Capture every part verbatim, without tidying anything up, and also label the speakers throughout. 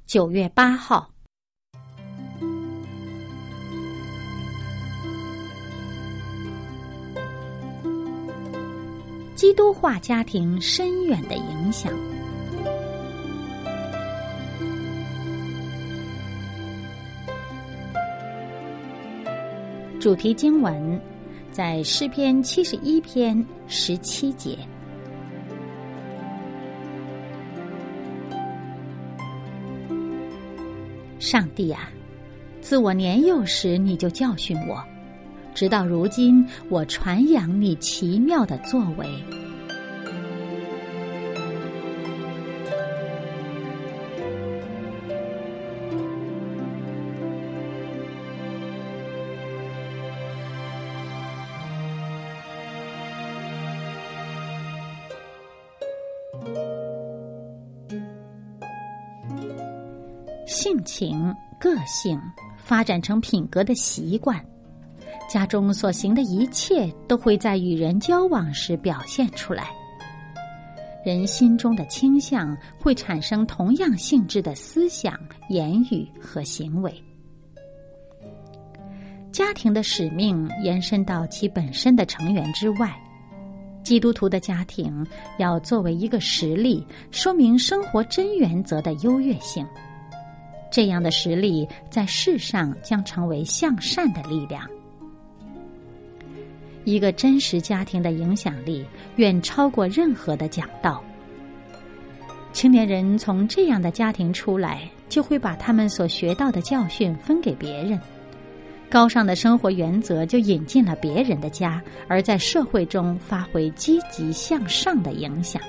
Speaker 1: 九月八号。基督化家庭深远的影响。主题经文在诗篇七十一篇十七节。上帝啊，自我年幼时你就教训我，直到如今我传扬你奇妙的作为。性情、个性发展成品格的习惯，家中所行的一切都会在与人交往时表现出来。人心中的倾向会产生同样性质的思想、言语和行为。家庭的使命延伸到其本身的成员之外。基督徒的家庭要作为一个实例，说明生活真原则的优越性。这样的实力在世上将成为向善的力量。一个真实家庭的影响力远超过任何的讲道。青年人从这样的家庭出来，就会把他们所学到的教训分给别人，高尚的生活原则就引进了别人的家，而在社会中发挥积极向上的影响。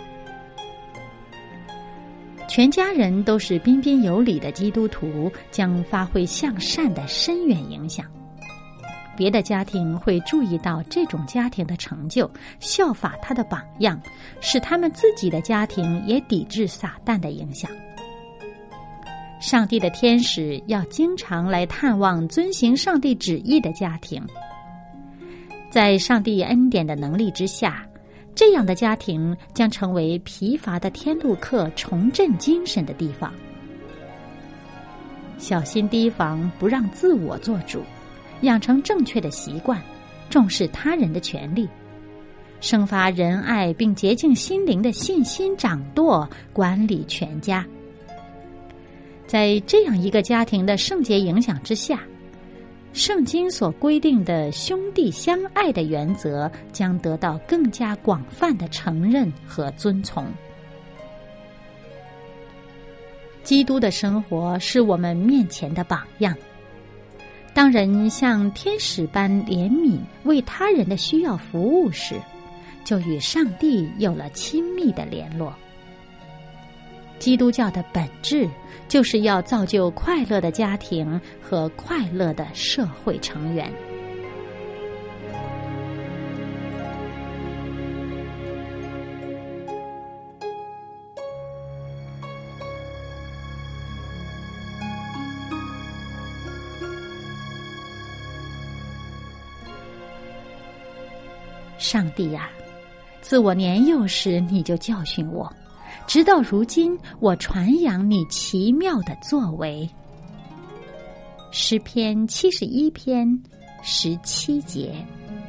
Speaker 1: 全家人都是彬彬有礼的基督徒，将发挥向善的深远影响。别的家庭会注意到这种家庭的成就，效法他的榜样，使他们自己的家庭也抵制撒旦的影响。上帝的天使要经常来探望遵行上帝旨意的家庭。在上帝恩典的能力之下，这样的家庭将成为疲乏的天路客重振精神的地方。小心提防，不让自我做主，养成正确的习惯，重视他人的权利，生发仁爱并洁净心灵的信心掌舵，管理全家。在这样一个家庭的圣洁影响之下，圣经所规定的兄弟相爱的原则将得到更加广泛的承认和遵从。基督的生活是我们面前的榜样。当人像天使般怜悯，为他人的需要服务时，就与上帝有了亲密的联络。基督教的本质就是要造就快乐的家庭和快乐的社会成员。上帝啊，自我年幼时你就教训我，直到如今我传扬你奇妙的作为。诗篇七十一篇十七节。